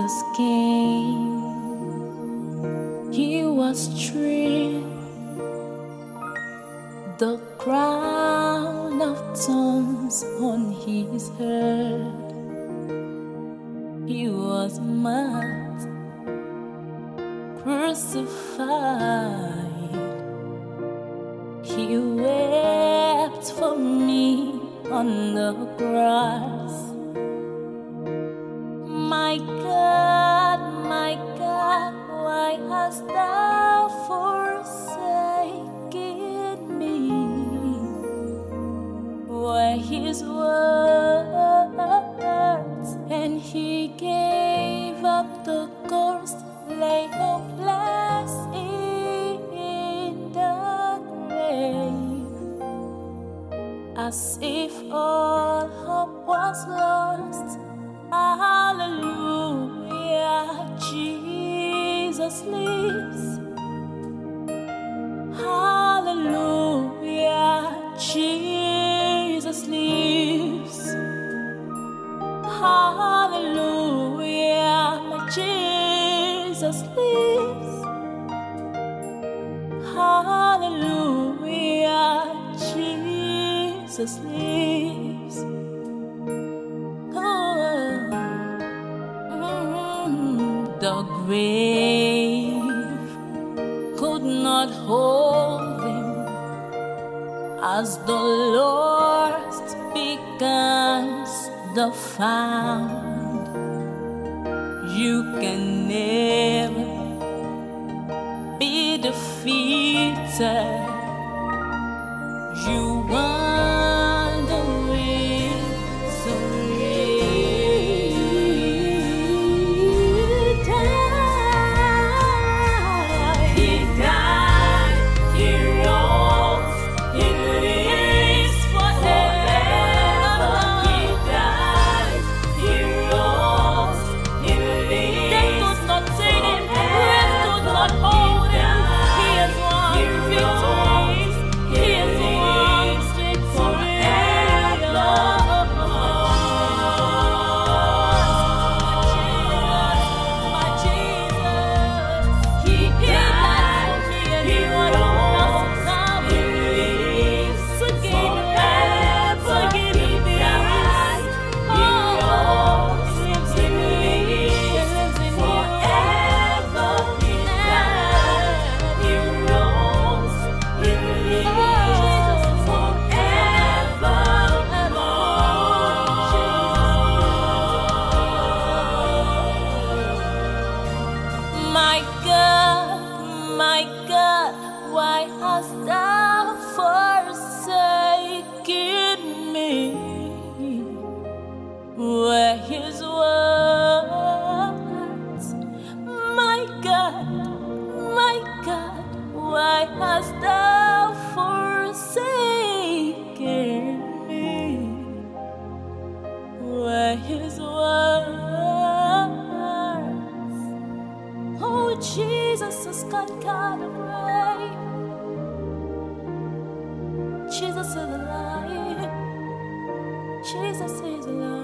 Jesus came, he was stripped, the crown of thorns on his head. He was mocked, crucified. He wept for me on the cross. My God, why hast thou forsaken me? Were his words, and he gave up the ghost, lay hopeless in the grave, as if all hope was lost. Hallelujah, Jesus lives. Hallelujah, Jesus lives. Hallelujah, my Jesus lives. Hallelujah, Jesus lives. The grave could not hold him, as the lost becomes the found. You can never be defeated. You won the victory. My God, why hast thou forsaken me? Were his words, my God, why hast thou forsaken me? Were his words, oh Jesus has conquered the grave. Jesus is alive. Jesus is alive.